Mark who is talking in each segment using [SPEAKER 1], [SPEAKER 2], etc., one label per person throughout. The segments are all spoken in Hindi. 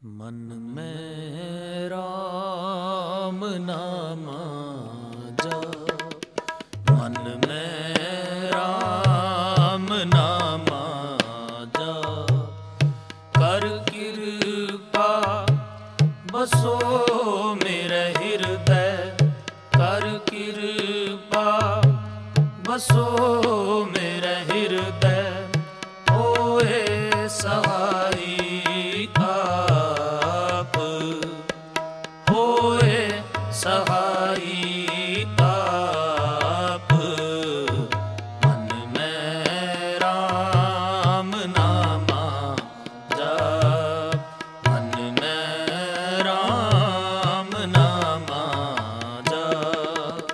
[SPEAKER 1] मन में राम नाम जप, मन में राम नाम जप, कर कृपा बसो मेरे हृदय, कर कृपा बसो मेरे हृदय, होए सहाई आप, होए सहाई आप। मन में राम नाम जप, मन में राम नाम जप।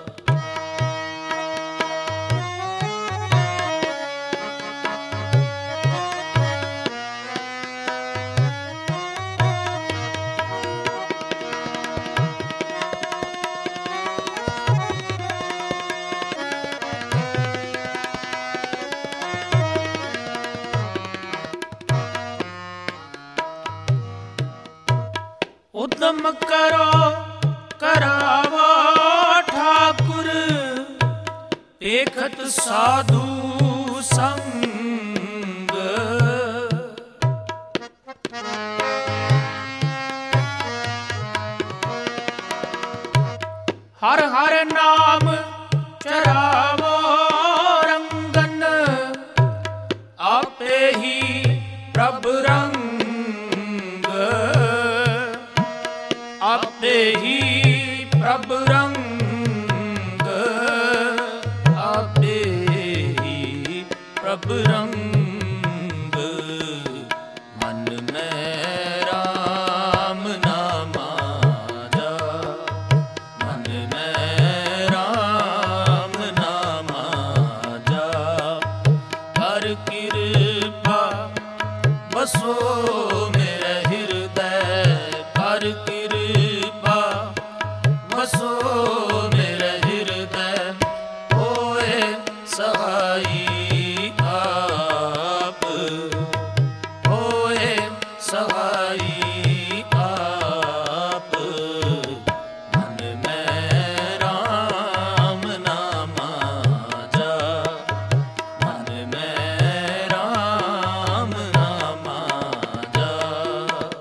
[SPEAKER 1] उद्यम करो करावो ठाकुर, देखत साधु संग। हर हर नाम चरावो रंगन, आपे ही प्रभु रंग, आपे ही प्रभु रंग, आपे ही प्रभु रंग। मन में राम नाम जप, मन में राम नाम जप, कर कृपा बसो मेरे हृदय, कर कृपा बसो मेरे हृदय, होए सहाई आप, होए सहाई आप। मन में राम नाम जप, मन में राम नाम जप।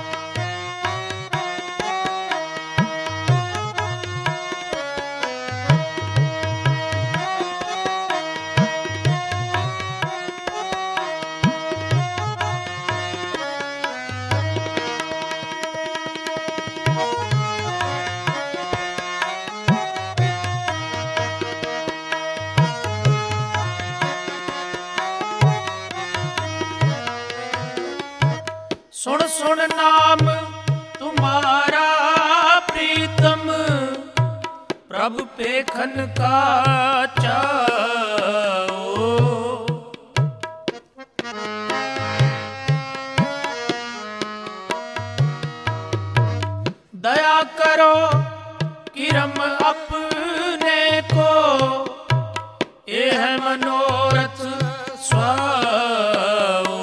[SPEAKER 1] सुन सुन नाम तुम्हारा प्रीतम, प्रभु पेखन का चाओ। दया करो किरम अपने को, ये है मनोरथ स्वाओ,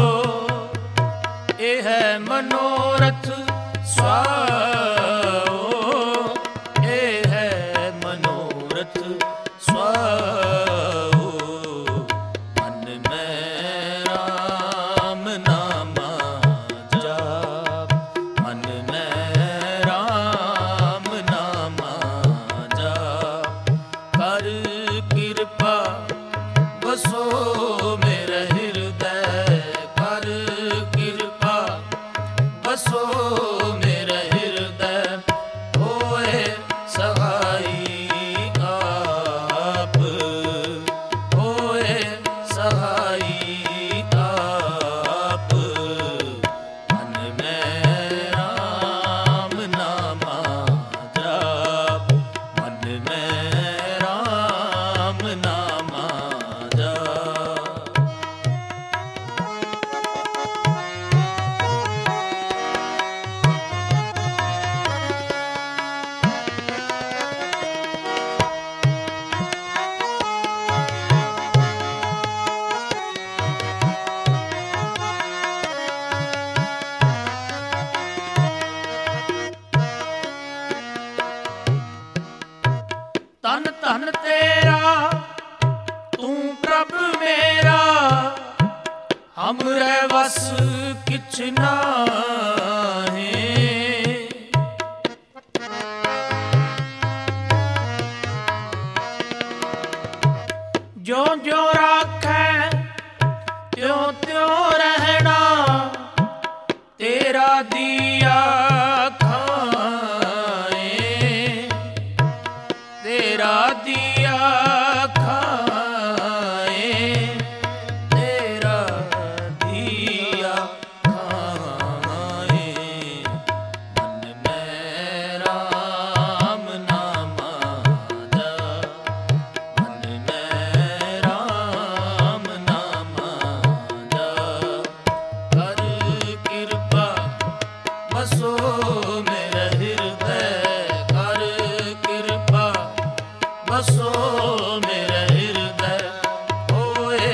[SPEAKER 1] ये है मनोरथ स्वाओ, ये है मनोरथ स्वाओ। मन में राम नाम जप, मन में राम नाम जप, कर कृपा बसो मेरे हृदय, कर कृपा बसो मेरे हृदय, होए सहाई आप, होए सहाई आप। मन में राम नाम जप, मन में राम नाम जप। किछ नाहीं। जो जो राखै त्यों त्यों रहना, तेरा दिया खाए, तेरा दिया खाए, तेरा दिया खाए। मन में राम नाम आजा, मन में राम नाम आजा। कर कृपा बसो मेरे हृदय, कर कृपा बसो मेरे हृदय। होए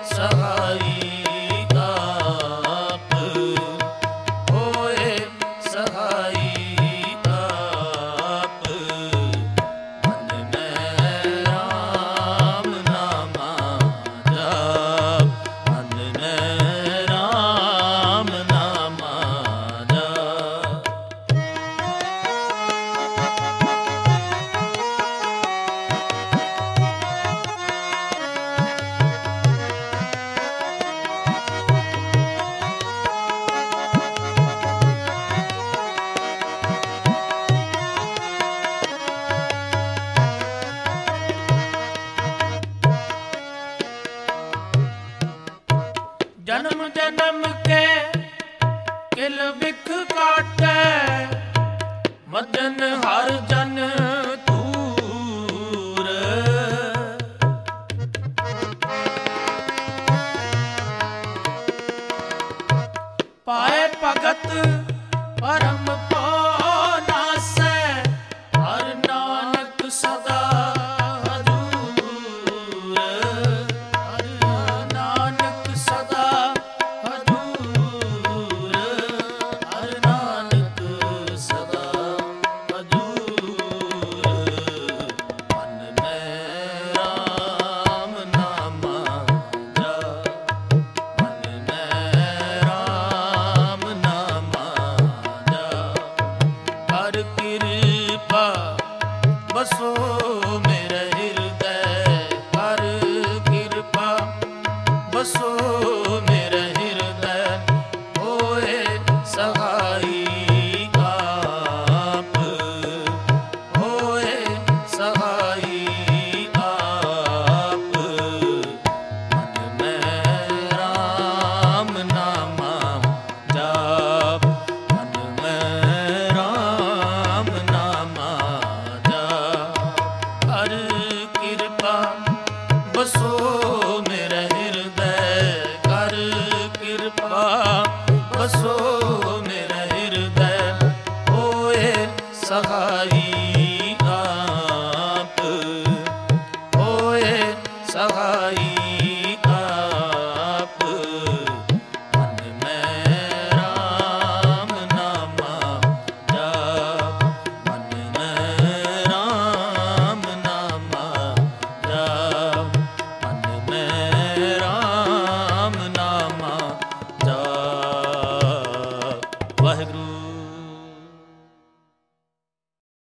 [SPEAKER 1] सहाई आप, होए सहाई आप। मन में राम नाम आजा, मन में राम नाम आजा। जन्म जन्म के किल बिख काटै, मदन हर जन तूर। पाए भगत परम पाव नासै, हर नानक सदा हजूर। हर नानक सदा हजूर, हर नानक सदा हजूर। मन में राम नाम आजा, मन में राम नाम आजा। कर कृपा बसो मेरे हृदय, कर कृपा बसो मेरे हृदय। होए सहाई आप, होए सहाई आप। मन में राम नाम जाप, मन में राम नाम जाप। हर कृपा बसो मेरे हृदय, कर कृपा बसो मेरे हृदय। होए सहाय